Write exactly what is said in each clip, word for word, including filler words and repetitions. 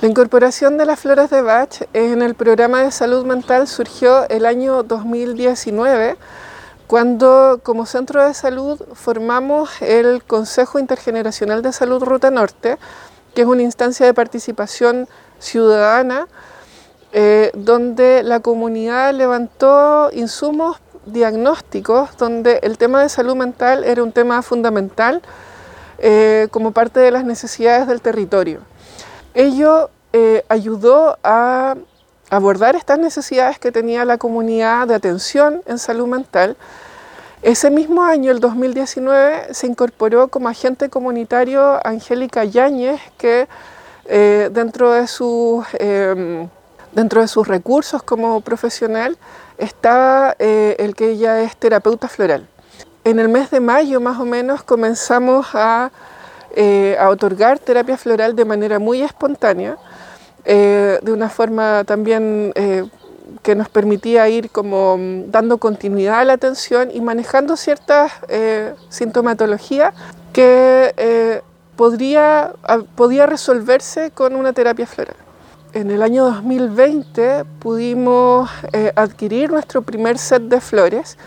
La incorporación de las flores de Bach en el programa de salud mental surgió el año dos mil diecinueve, cuando como centro de salud formamos el Consejo Intergeneracional de Salud Ruta Norte, que es una instancia de participación ciudadana eh, donde la comunidad levantó insumos diagnósticos, donde el tema de salud mental era un tema fundamental eh, como parte de las necesidades del territorio. Ello eh, ayudó a abordar estas necesidades que tenía la comunidad de atención en salud mental. Ese mismo año, el dos mil diecinueve, se incorporó como agente comunitario Angélica Yáñez, que eh, dentro de sus, eh, dentro de sus recursos como profesional estaba eh, el que ella es terapeuta floral. En el mes de mayo, más o menos, comenzamos a Eh, a otorgar terapia floral de manera muy espontánea, eh, de una forma también eh, que nos permitía ir como dando continuidad a la atención y manejando ciertas eh, sintomatologías que eh, podría, podía resolverse con una terapia floral. En el año dos mil veinte pudimos eh, adquirir nuestro primer set de flores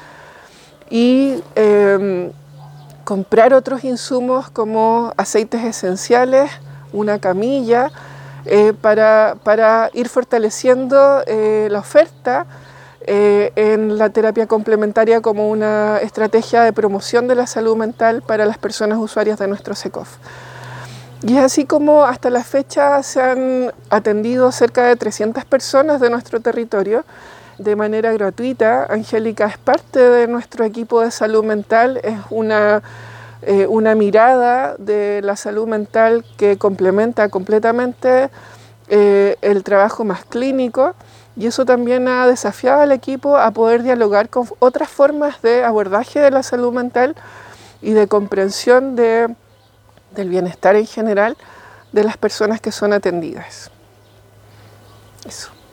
y eh, comprar otros insumos como aceites esenciales, una camilla, eh, para, para ir fortaleciendo eh, la oferta eh, en la terapia complementaria como una estrategia de promoción de la salud mental para las personas usuarias de nuestro SECOF. Y es así como hasta la fecha se han atendido cerca de trescientas personas de nuestro territorio de manera gratuita. Angélica es parte de nuestro equipo de salud mental, es una, eh, una mirada de la salud mental que complementa completamente eh, el trabajo más clínico, y eso también ha desafiado al equipo a poder dialogar con otras formas de abordaje de la salud mental y de comprensión de, del bienestar en general de las personas que son atendidas. Eso.